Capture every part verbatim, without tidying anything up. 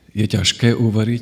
je ťažké uveriť?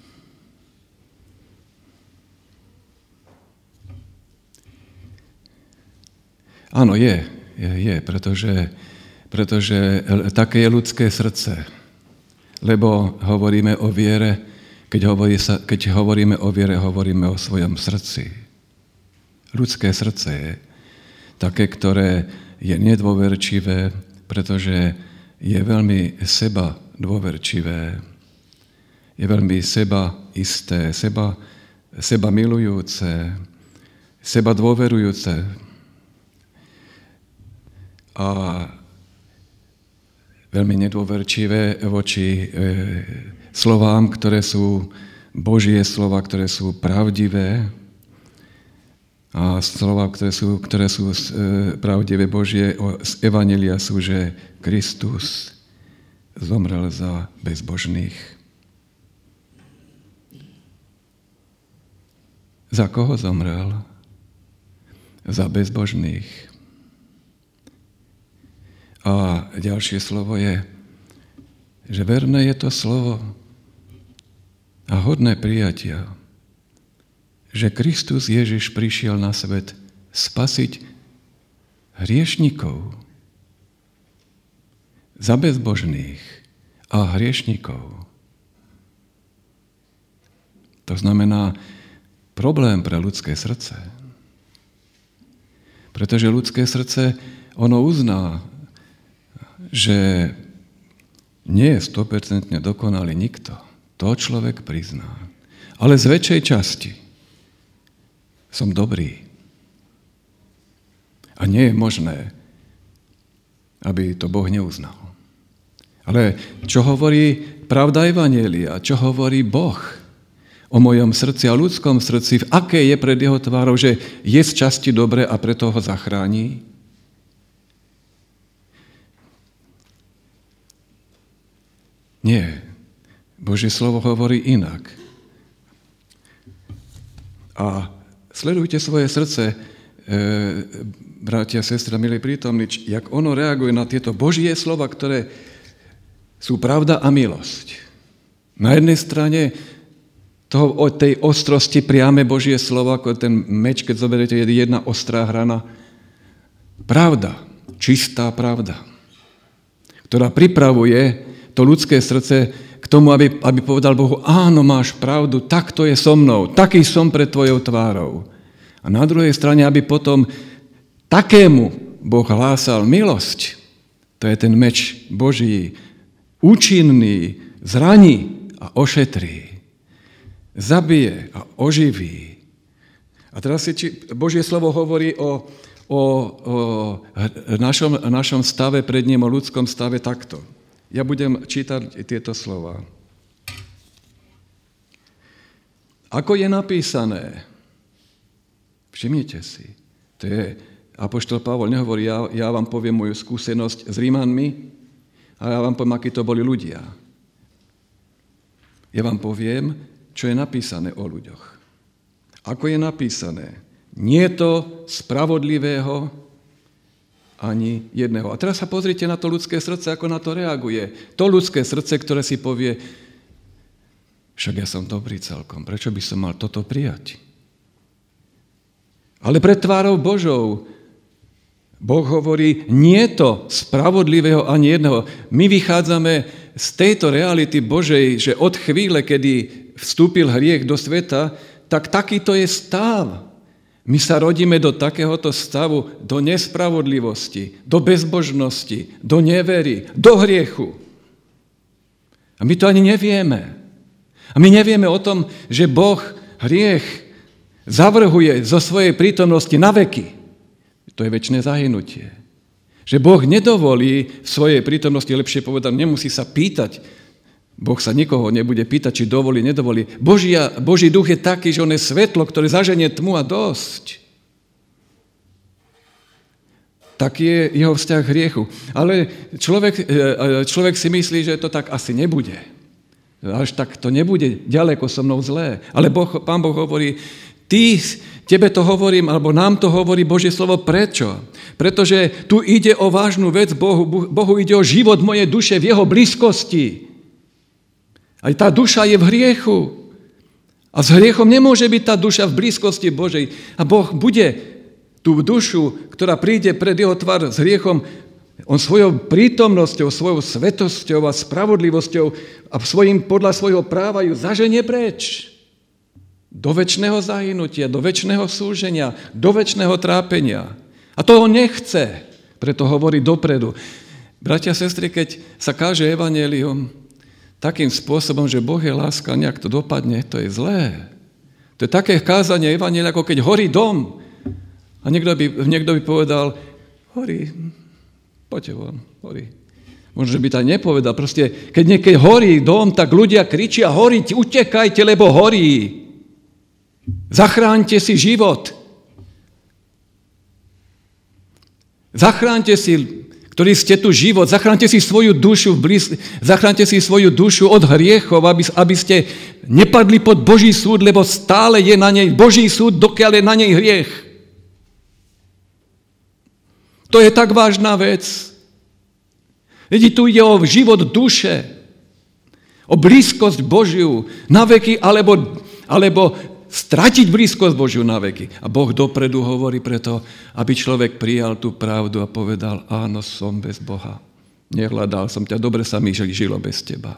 Áno, je, je, je, pretože, pretože také je ľudské srdce. Lebo hovoríme o viere, keď, hovorí sa, keď hovoríme o viere, hovoríme o svojom srdci. Ľudské srdce je také, ktoré je nedôverčivé, pretože je veľmi seba dôverčivé, je veľmi seba isté, seba, seba milujúce, seba dôverujúce. A veľmi nedôverčivé voči e, slovám, ktoré sú Božie slova, ktoré sú pravdivé, a slova, ktoré sú, ktoré sú e, pravdivé Božie z Evanjelia sú, že Kristus zomrel za bezbožných. Za koho zomrel? Za bezbožných. A ďalšie slovo je, že verné je to slovo a hodné prijatia, že Kristus Ježiš prišiel na svet spasiť hriešnikov, za bezbožných a hriešnikov. To znamená problém pre ľudské srdce. Pretože ľudské srdce, ono uzná, že nie je sto percent dokonalý nikto. To človek prizná. Ale z väčšej časti som dobrý. A nie je možné, aby to Boh neuznal. Ale čo hovorí pravda Evanjelia, čo hovorí Boh o mojom srdci a ľudskom srdci, v aké je pred jeho tvárou, že je z časti dobre a preto ho zachrání? Nie. Božie slovo hovorí inak. A sledujte svoje srdce, e, bratia, sestra, milí prítomní, jak ono reaguje na tieto Božie slova, ktoré sú pravda a milosť. Na jednej strane toho, o tej ostrosti priame Božie slovo, ako ten meč, keď zoberiete, je jedna ostrá hrana. Pravda, čistá pravda, ktorá pripravuje to ľudské srdce k tomu, aby, aby povedal Bohu, áno, máš pravdu, tak to je so mnou, taký som pred tvojou tvárou. A na druhej strane, aby potom takému Boh hlásal milosť, to je ten meč Boží, účinný, zraní a ošetrí, zabije a oživí. A teraz si či, Božie slovo hovorí o, o, o našom, našom stave pred ním, o ľudskom stave takto. Ja budem čítať tieto slova. Ako je napísané, všimnite si, to je, apoštol Pavol nehovorí, ja, ja vám poviem moju skúsenosť s Rímanmi, a ja vám poviem, akí to boli ľudia. Ja vám poviem, čo je napísané o ľuďoch. Ako je napísané, nie je to spravodlivého ani jedného. A teraz sa pozrite na to ľudské srdce, ako na to reaguje. To ľudské srdce, ktoré si povie, však ja som dobrý celkom, prečo by som mal toto prijať? Ale pred tvárou Božou Boh hovorí, nie je to spravodlivého ani jedného. My vychádzame z tejto reality Božej, že od chvíle, kedy vstúpil hriech do sveta, tak takýto je stav. My sa rodíme do takéhoto stavu, do nespravodlivosti, do bezbožnosti, do nevery, do hriechu. A my to ani nevieme. A my nevieme o tom, že Boh hriech zavrhuje zo svojej prítomnosti na veky. To je večné zahynutie. Že Boh nedovolí v svojej prítomnosti, lepšie povedať, nemusí sa pýtať. Boh sa nikoho nebude pýtať, či dovolí, nedovolí. Božia, Boží duch je taký, že on je svetlo, ktoré zaženie tmu a dosť. Taký je jeho vzťah k hriechu. Ale človek, človek si myslí, že to tak asi nebude. Až tak to nebude ďaleko so mnou zlé. Ale boh, Pán Boh hovorí, ty, tebe to hovorím, alebo nám to hovorí Božie slovo. Prečo? Pretože tu ide o vážnu vec Bohu. Bohu ide o život mojej duše v jeho blízkosti. Aj tá duša je v hriechu. A s hriechom nemôže byť tá duša v blízkosti Božej. A Boh bude tú dušu, ktorá príde pred jeho tvár s hriechom, on svojou prítomnosťou, svojou svetosťou a spravodlivosťou a svojim, podľa svojho práva ju zaženie preč. Do večného zahynutia, do večného súženia, do večného trápenia. A to on nechce, preto hovorí dopredu. Bratia a sestry, keď sa káže evanjelium takým spôsobom, že Boh je láska, nejak to dopadne, to je zlé. To je také kázanie evanjelia, ako keď horí dom. A niekto by, niekto by povedal, horí, poďte von, horí. Možno, že by tak nepovedal. Proste, keď niekedy horí dom, tak ľudia kričia, horí, utekajte, lebo horí. Zachránte si život. Zachránte si, ktorí ste tu život, zachránte si svoju dušu, blíz, zachránte si svoju dušu od hriechov, aby, aby ste nepadli pod Boží súd, lebo stále je na nej Boží súd, dokiaľ je na nej hriech. To je tak vážna vec. Vidíte, tu ide o život duše, o blízkosť Božiu na veky, alebo, alebo stratiť blízkosť Božiu na veky. A Boh dopredu hovorí preto, aby človek prijal tú pravdu a povedal, áno, som bez Boha. Nehľadal som ťa, dobre sa mi žilo bez teba.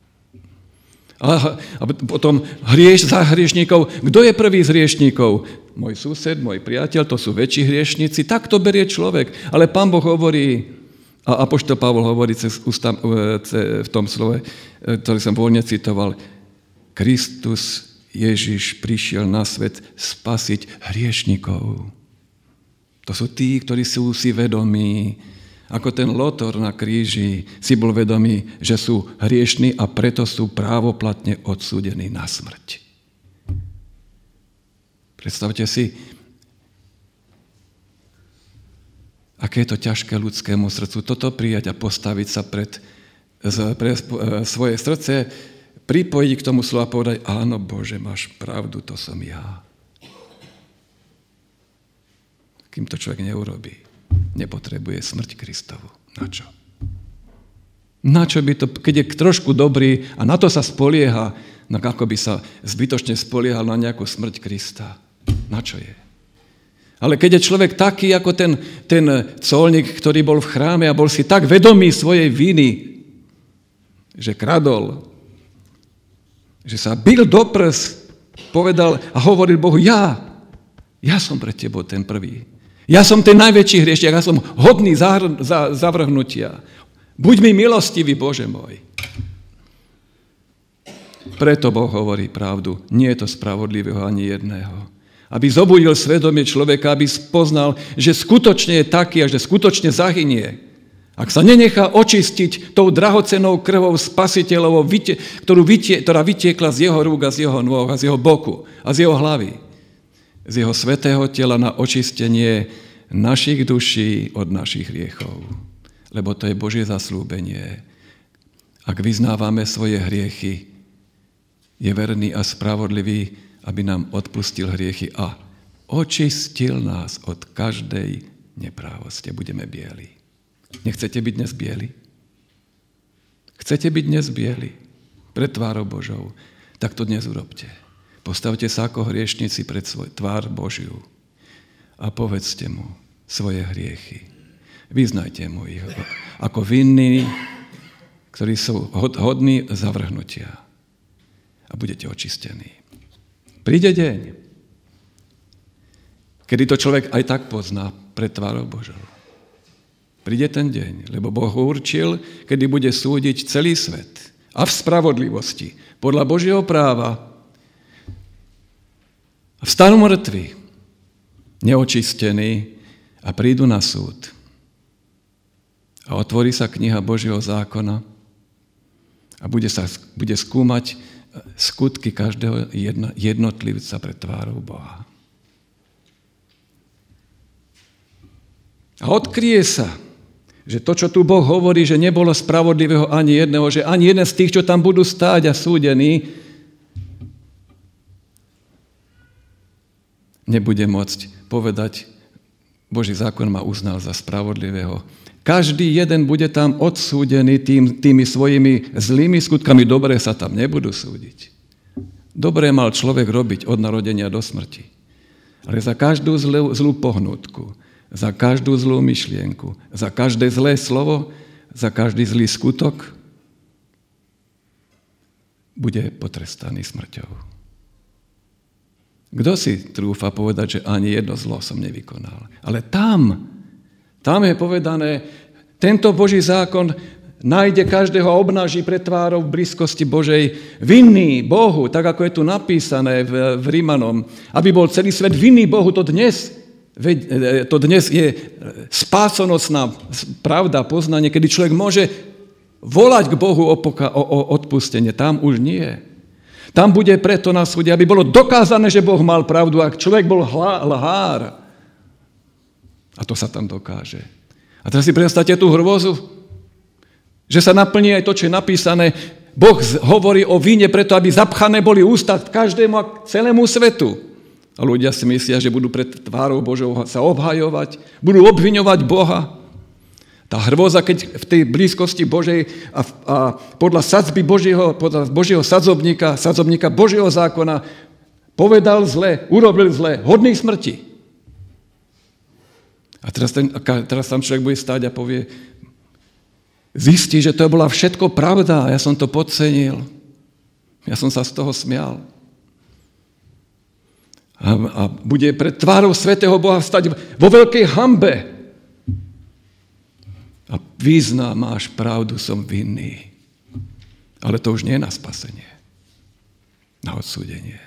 A, a potom hrieš za hriešníkov. Kto je prvý z hriešníkov? Môj sused, môj priateľ, to sú väčší hriešníci. Tak to berie človek. Ale Pán Boh hovorí, a apoštol Pavol hovorí cez ústa, v tom slove, ktorý som voľne citoval, Kristus Ježiš prišiel na svet spasiť hriešnikov. To sú tí, ktorí sú si vedomí, ako ten Lotor na kríži si bol vedomý, že sú hriešni a preto sú právoplatne odsúdení na smrť. Predstavte si, aké je to ťažké ľudskému srdcu toto prijať a postaviť sa pred, pre svoje srdce, pripojiť k tomu slovu a povedať, áno, Bože, máš pravdu, to som ja. Kým to človek neurobí, nepotrebuje smrť Kristovu. Na čo? Na čo by to, keď je trošku dobrý a na to sa spolieha, no ako by sa zbytočne spoliehal na nejakú smrť Krista. Na čo je? Ale keď je človek taký, ako ten, ten colník, ktorý bol v chráme a bol si tak vedomý svojej viny, že kradol, že sa bil do prs, povedal a hovoril Bohu, ja, ja som pre tebou ten prvý. Ja som ten najväčší hriešnik, ja som hodný zahr- za- zavrhnutia. Buď mi milostivý, Bože môj. Preto Boh hovorí pravdu. Nie je to spravodlivého ani jedného. Aby zobudil svedomie človeka, aby spoznal, že skutočne je taký a že skutočne zahynie. Ak sa nenechá očistiť tou drahocennou krvou spasiteľovou, ktorú vytie, ktorá vytiekla z jeho rúk a z jeho nôh a z jeho boku a z jeho hlavy, z jeho svätého tela na očistenie našich duší od našich hriechov. Lebo to je Božie zasľúbenie. Ak vyznávame svoje hriechy, je verný a spravodlivý, aby nám odpustil hriechy a očistil nás od každej neprávosti. Budeme bieli. Nechcete byť dnes bieli? Chcete byť dnes bieli pred tvárou Božou? Tak to dnes urobte. Postavte sa ako hriešnici pred svoj tvár Božiu a povedzte mu svoje hriechy. Vyznajte mu ich ako vinní, ktorí sú hodní zavrhnutia. A budete očistení. Príde deň, kedy to človek aj tak pozná pred tvárou Božou. Príde ten deň, lebo Boh určil, kedy bude súdiť celý svet a v spravodlivosti, podľa Božieho práva. A vstanú mŕtvi, neočistení a prídu na súd. A otvorí sa kniha Božieho zákona a bude, sa, bude skúmať skutky každého jednotlivca pred tvárou Boha. A odkryje sa, že to, čo tu Boh hovorí, že nebolo spravodlivého ani jedného, že ani jeden z tých, čo tam budú stáť a súdení, nebude môcť povedať, Boží zákon ma uznal za spravodlivého, Každý jeden bude tam odsúdený tým, tými svojimi zlými skutkami. Dobre sa tam nebudú súdiť. Dobre mal človek robiť od narodenia do smrti. Ale za každú zlú, zlú pohnutku, za každú zlú myšlienku, za každé zlé slovo, za každý zlý skutok bude potrestaný smrťou. Kto si trúfa povedať, že ani jedno zlo som nevykonal? Ale tam, tam je povedané, tento Boží zákon nájde každého a obnáži pred tvárou v blízkosti Božej vinný Bohu, tak ako je tu napísané v, v Rímanom, aby bol celý svet vinný Bohu, to dnes, to dnes je spásonosná pravda, poznanie, kedy človek môže volať k Bohu o, poka- o, o odpustenie. Tam už nie. Tam bude preto na súde, aby bolo dokázané, že Boh mal pravdu, ak človek bol hla- lhár. A to sa tam dokáže. A teraz si predstavte tú hrôzu, že sa naplní aj to, čo je napísané. Boh hovorí o víne preto, aby zapchané boli ústa každému a celému svetu. A ľudia si myslia, že budú pred tvárou Božou sa obhajovať, budú obviňovať Boha. Tá hrôza, keď v tej blízkosti Božej a, a podľa sadzby Božieho, podľa Božieho sadzobníka, sadzobníka Božieho zákona povedal zle, urobil zle, hodný smrti. A teraz, ten, teraz tam človek bude stáť a povie, zistí, že to bola všetko pravda a ja som to podcenil. Ja som sa z toho smial. A, a bude pred tvárou svätého Boha stať vo veľkej hanbe. A vyzná, máš pravdu, som vinný. Ale to už nie je na spasenie, na odsúdenie.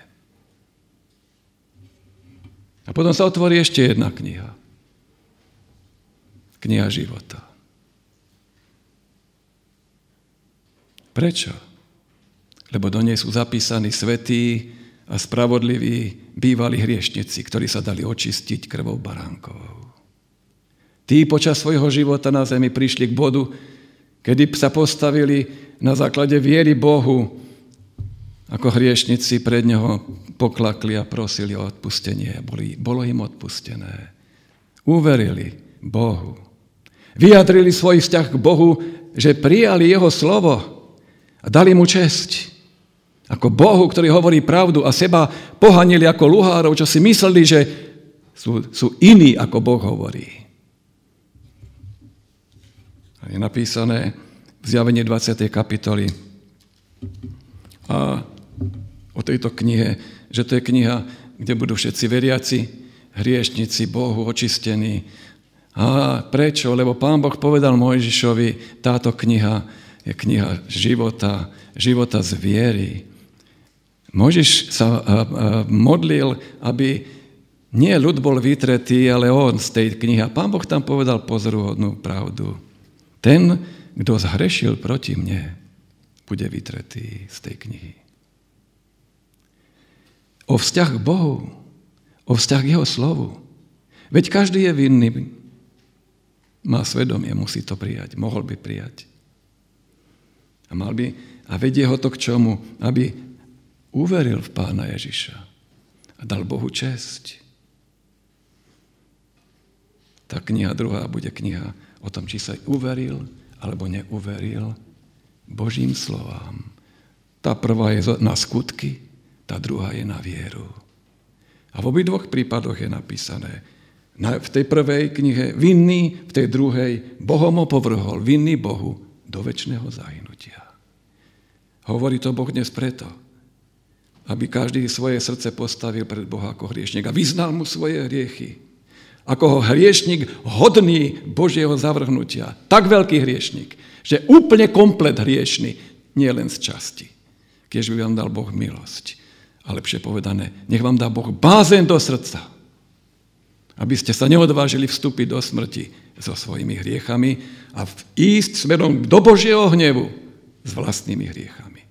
A potom sa otvorí ešte jedna kniha. Kniha života. Prečo? Lebo do nej sú zapísaní svätí a spravodliví bývalí hriešnici, ktorí sa dali očistiť krvou baránkovou. Tí počas svojho života na zemi prišli k bodu, kedy sa postavili na základe viery Bohu, ako hriešnici pred Neho poklakli a prosili o odpustenie. Boli, bolo im odpustené. Uverili Bohu. Vyjadrili svoj vzťah k Bohu, že prijali Jeho slovo a dali Mu česť. Ako Bohu, ktorý hovorí pravdu a seba pohanili ako luhárov, čo si mysleli, že sú, sú iní, ako Boh hovorí. A je napísané v Zjavení dvadsiatej kapitoly a o tejto knihe, že to je kniha, kde budú všetci veriaci, hriešnici, Bohu očistení. A prečo? Lebo Pán Boh povedal Mojžišovi, táto kniha je kniha života, života z viery. Mojžiš sa modlil, aby nie ľud bol vytretý, ale on z tej knihy. A Pán Boh tam povedal pozoruhodnú pravdu. Ten, kto zhrešil proti mne, bude vytretý z tej knihy. O vzťah k Bohu, o vzťah k Jeho slovu. Veď každý je vinný. Má svedomie, musí to prijať. Mohol by prijať. A mal by, a vedie ho to k čomu? Aby uveril v Pána Ježiša a dal Bohu česť. Tá kniha druhá bude kniha o tom, či sa uveril alebo neuveril Božím slovám. Tá prvá je na skutky, tá druhá je na vieru. A v obidvoch prípadoch je napísané, v tej prvej knihe vinný, v tej druhej Bohom opovrhol, vinný Bohu do večného zahynutia. Hovorí to Boh dnes preto, aby každý svoje srdce postavil pred Boha ako hriešnik a vyznal mu svoje hriechy. Ako ho hriešnik hodný Božieho zavrhnutia. Tak veľký hriešnik, že úplne komplet hriešný, nie len z časti. Keď by vám dal Boh milosť. A lepšie povedané, nech vám dá Boh bázen do srdca. Aby ste sa neodvážili vstúpiť do smrti so svojimi hriechami a ísť smerom do Božieho hnevu s vlastnými hriechami.